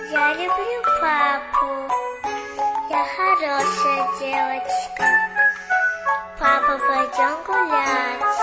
Я люблю папу. Я хорошая девочка. Папа, пойдем гулять.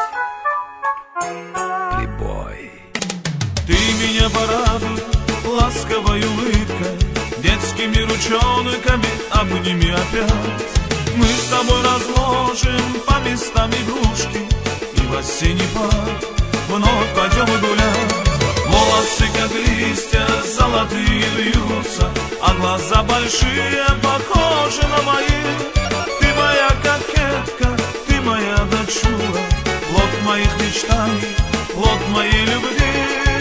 Плейбой. Ты меня порадуй ласковой улыбкой, детскими ручонками обними опять. Мы с тобой разложим по местам игрушки, и в осенний парк вновь пойдем гулять. Волосы, как листья, золотые вьются, а глаза большие, похожи на мои. Ты моя кокетка, ты моя дочура, плод моих мечтаний, плод моей любви.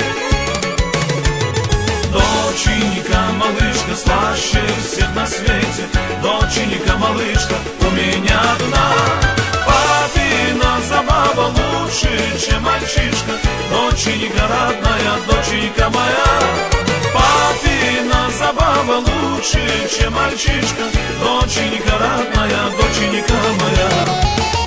Доченька, малышка, слаще всех на свете. Доченька, малышка, у меня одна. Папина забава лучше, чем мальчишка. Доченька родная, доченька моя. Папина забава лучше, чем мальчишка. Доченька родная, доченька моя.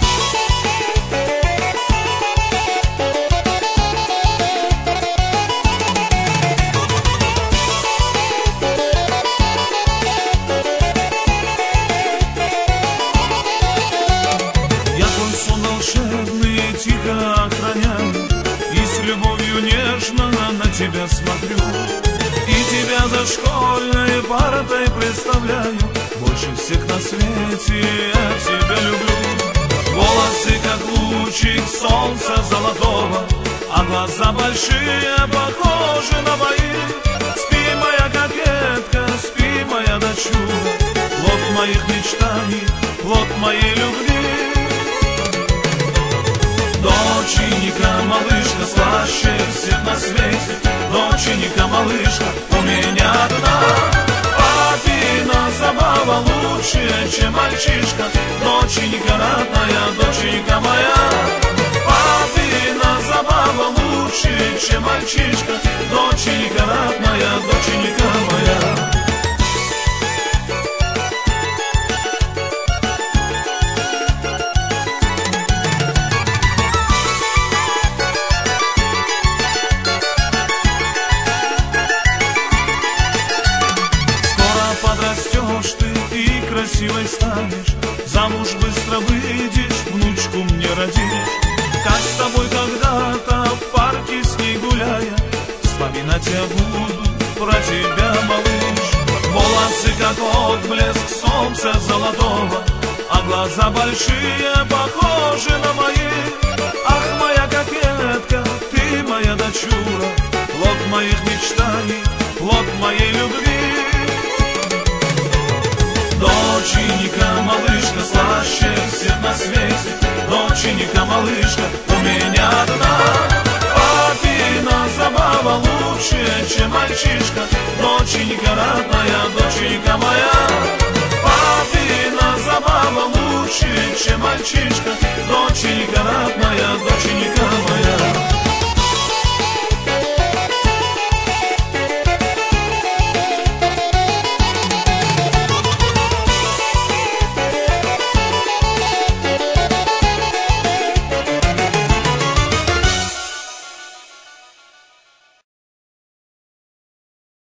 Тихо охраняю и с любовью нежно на тебя смотрю, и тебя за школьной партой представляю. Больше всех на свете я тебя люблю. Волосы, как лучик солнца золотого, а глаза большие, похожи на мои. Спи, моя кокетка, спи, моя дочура, плод моих мечтаний, плод моей любви. Доченька, малышка, слаще всех на свете. Доченька, малышка, у меня одна. Папина забава лучше, чем мальчишка. Доченька родная, доченька моя. Папина забава лучше, чем мальчишка. Доченька родная, доченька моя. Подрастешь ты и красивой станешь, замуж быстро выйдешь, внучку мне родишь. Как с тобой когда-то в парке с ней гуляя, вспоминать я буду про тебя, малыш. Волосы, как отблеск солнца золотого, а глаза большие, похожи на мои. Ах, моя кокетка, ты моя дочура, плод моих мечтаний, плод моей любви. Доченька, малышка, слаще всех на свете. Доченька, малышка, у меня одна. Папина забава лучше, чем мальчишка. Доченька родная, доченька моя. Папина забава лучше, чем мальчишка. Доченька родная, доченька